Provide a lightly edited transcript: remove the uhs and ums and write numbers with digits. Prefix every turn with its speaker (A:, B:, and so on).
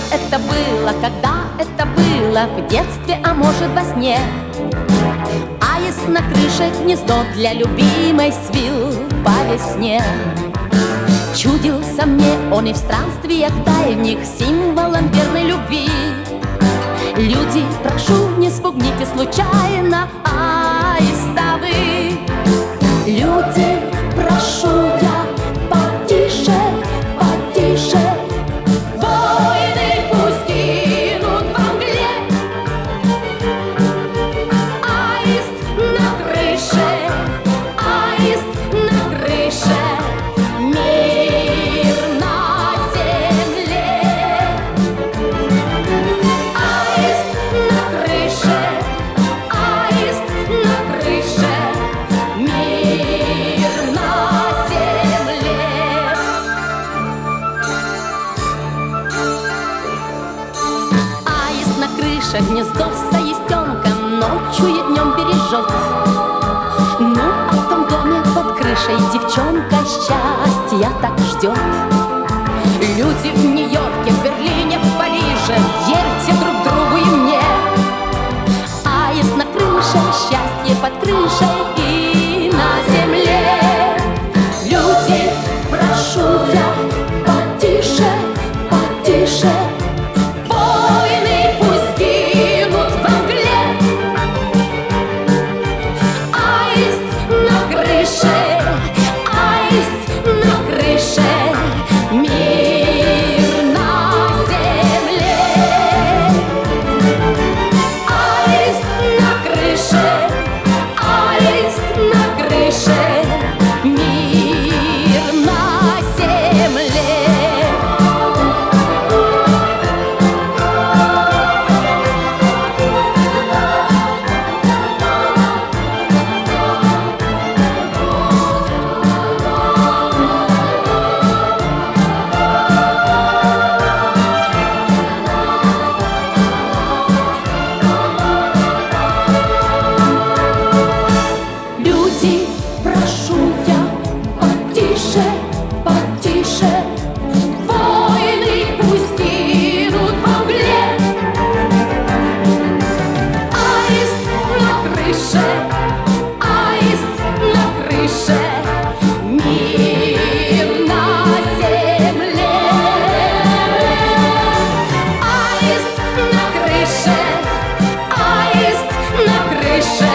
A: это было, когда это было, в детстве, а может во сне. Аист на крыше гнездо для любимой свил по весне. Чудился мне он и в странствиях дальних символом верной любви. Люди, прошу, не спугните случайно аиста вы. Люди, прошу я, потише, потише. Воины пусть гинут во мгле. Аист на крыше, аист на крыше. Мир на земле. Аист на крыше, аист на крыше. Мир на земле. Аист на крыше гнездо с аистенком ночью и днем бережет. Ну, а в том доме под крышей девчонка счастья так ждет. Люди в Нью-Йорке, в Берлине, в Париже, верьте друг другу и мне. Аист на крыше, счастье под крышей и на земле. Люди, прошу я, потише, потише. Воины пусть гинут во мгле. Аист на крыше, аист на крыше. Мир на земле. Аист на крыше, аист на крыше. Мир на земле. Люди, прошу я, потише, потише. Воины пусть гинут во мгле. Аист на крыше, аист на крыше. Мир на земле. Аист на крыше, аист на крыше.